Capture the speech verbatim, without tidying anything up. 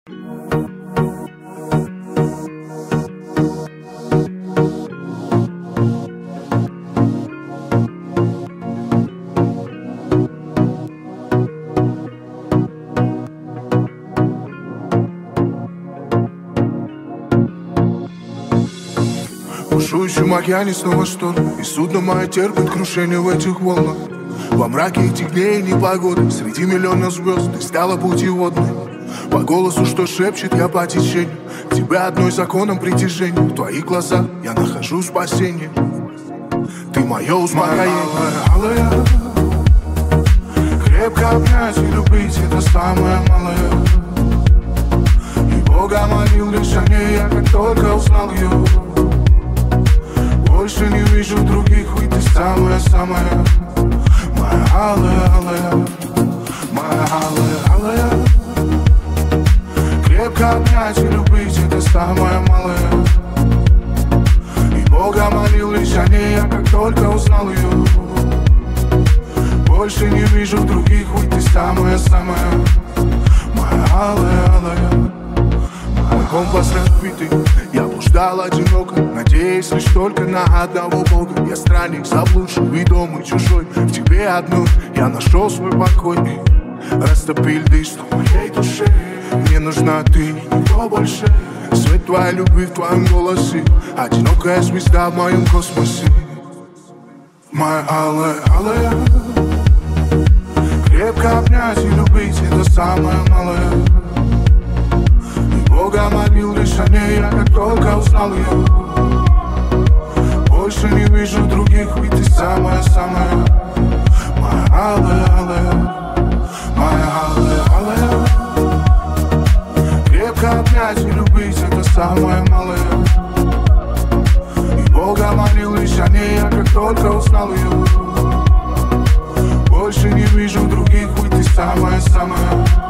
В бушующем океане снова шторм, и судно мое терпит крушение в этих волнах. Во мраке этих дней непогоды, среди миллионов звезд ты стала путеводной. По голосу, что шепчет, я по течению, тебя одной законом притяжения. В твоих глазах я нахожу спасение. Ты мое успокоение. Моя алая, крепко обнять и любить — это самое малое. И Бога молил лишь о ней, я как только узнал ее. Больше не вижу других, ведь ты самая-самая. Моя алая, алая, моя алая, алая. Крепко обнять и любить — это самое малое. И Бога молил лишь о ней, я как только узнал ее. Больше не вижу других, ведь ты самая-самая. Моя алая, алая. Мой компас разбитый, я блуждал одиноко, надеясь лишь только на одного Бога. Я странник, заблудший, ведомый, чужой. В тебе одной я нашел свой покой. Растопи льды, что в моей душе. Мне нужна ты, никто больше. Свет твоей любви в твоем голосе, одинокая звезда в моем космосе. Моя алая, алая. Крепко обнять и любить — это самое малое. Бога молил лишь о ней, я как только узнал ее. Больше не вижу других, ведь ты самая-самая. Моя алая, алая, моя алая, алая. Крепко обнять и любить — это самое малое. И Бога молил лишь о ней, я как только узнал ее. Больше не вижу других, ведь ты самая-самая.